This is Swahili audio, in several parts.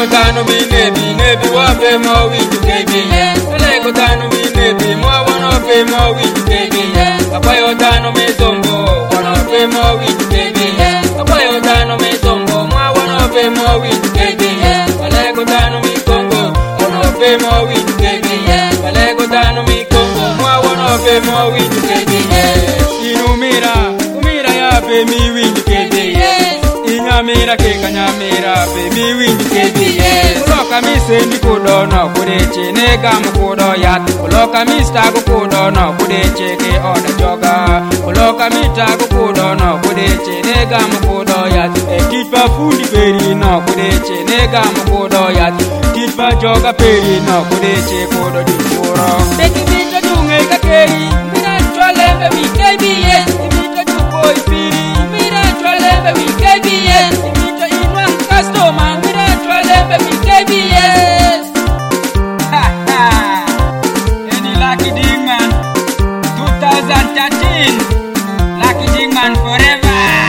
Akwayo tano mi nebi wape mo winju kebi Alego tano mi nebi mo wanope mo winju kebi Akwayo tano mi zombo wanope mo winju kebi Akwayo tano mi zombo mo wanope mo winju kebi Alego tano mi kongo wanope mo winju kebi Alego tano mi kongo mo wanope mo winju kebi Umira ya pe mi winju kebi Inyamira ke kanyamira pe mi winju kebi Kuloka mi sendi kudono kudeche nega mkudo yat Kuloka mi stago kudono kudeche ke oda joga Kuloka mi tago kudono kudeche nega mkudo yat Titpa fundi peri no kudeche nega mkudo yat Titpa joga peri no kudeche kudo dijuro Teki mito dunge kakeri Mira chwalembe mi KBS Mito dupo ipiri Mira chwalembe mi KBS Mito inwa customer Mira chwalembe mi KBS Any Lucky Dingman 2013 Lucky Dingman forever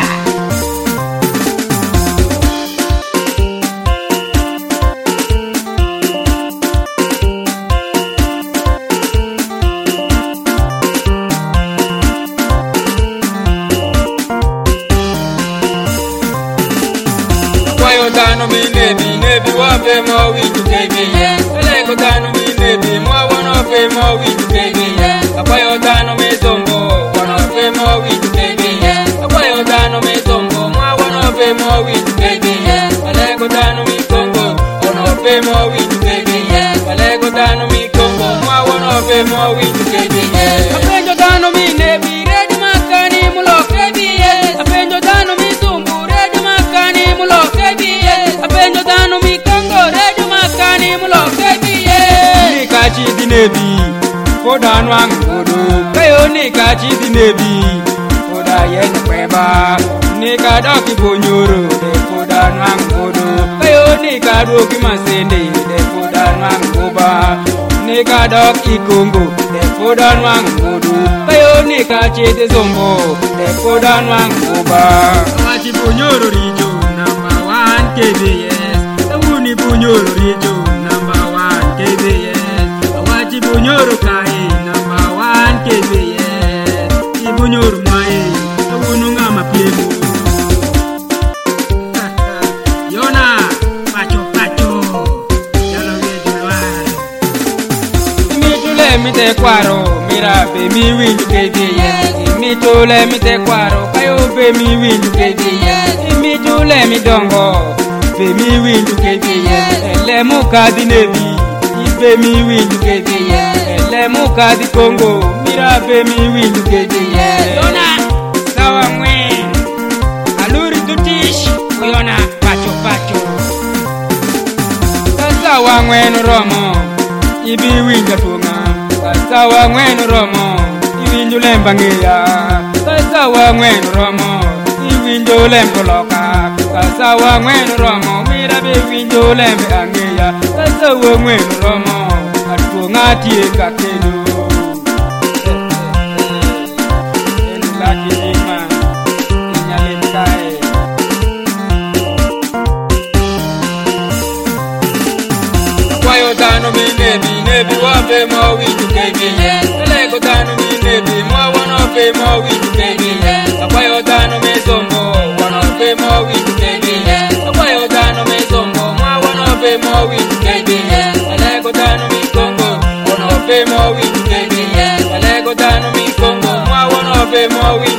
Akwayo tano mi nebi wape mo winju kebi Alego tano mi nebi mo wanope mo winju kebi Akwayo tano mi zombo wanope mo winju kebi Akwayo tano mi zombo mo wanope mo winju kebi Alego tano mi kongo wanope mo winju kebi Alego tano mi kongo mo wanope mo winju kebi Apenjo tano mi nebi ready makani mulo kebi Apenjo tano mi zombo ready makani mulo kebi Apenjo tano mi kongo ready makani mulo kebi Nikachi di nebi Koda nwang kodo Kayo nikachi di nebi Koda yen kweba Nika doki bonyoro De koda nwang kodo Kayo nika doki masende De koda nwang koba Nika doki kongo De koda nwang kodo Kayo nika chete zombo De koda nwang koba Awachi bonyoro rijo Number 1 KBS Tawuni bonyoro rijo Number 1 KBS Awachi bonyoro kai Number 1 KBS Ibonyoro mai Tawunu ngama piemu Yona Pacho Yalo vejulwa Imitule mite kwaro Mira pe mi winju KBS Imitule mite kwaro Kayo pe mi winju KBS Imitule mi dongo Pe mi winju KBS Ele muka di nebi Ipe mi winju KBS Ele muka di Congo Mira pe mi winju KBS Yona Sawa mwen Aluri tutish Uyona Pacho Kasawa mwen romo Ibi winja tunga Kasawa mwen romo Iwinju lembangeya Kasawa mwen romo Iwinju lemboloka Kasawa mwen romo Mira be winju lembe angeya Kasawa mwen romo Atuonga tie kakeno Any Lucky Dingman Inyalimkae Akwayo tano mi nebi wape mo winju kebi Alego tano mi nebi mo wanope mo winju kebi Akwayo tano mi zombo wanope mo winju kebi Akwayo tano mi zombo mo wanope mo winju kebi Alego tano mi kongo wanope mo winju kebi Alego tano mi kongo mo wanope mo winju